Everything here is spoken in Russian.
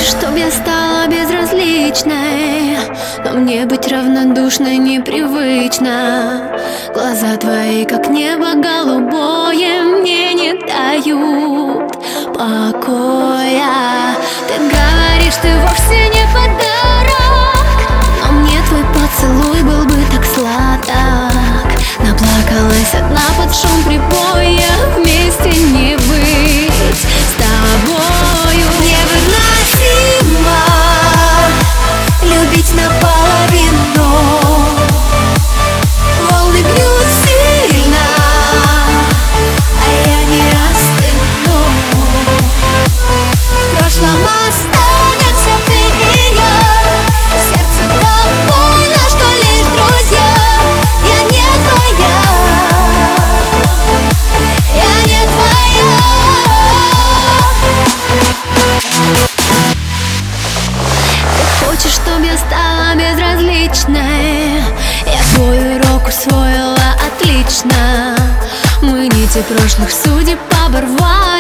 хочешь, чтоб я стала безразличной, но мне быть равнодушной непривычно. Глаза твои, как небо голубое, мне не дают покоя. Ты говоришь, ты вовсе не подарок, но мне твой поцелуй был бы так сладок. Наплакалась одна под шум прибоя, вместе не быть с тобою. Невыносимо любить наполовину. Волны бьют сильно, а я не остыну. В прошлом останется ты и я. Сердце так больно, что лишь друзья. Я не твоя, я не твоя. Ты хочешь, чтоб я стала безразличной? Я твой урок усвоила отлично. Мы нити прошлых судеб оборвали.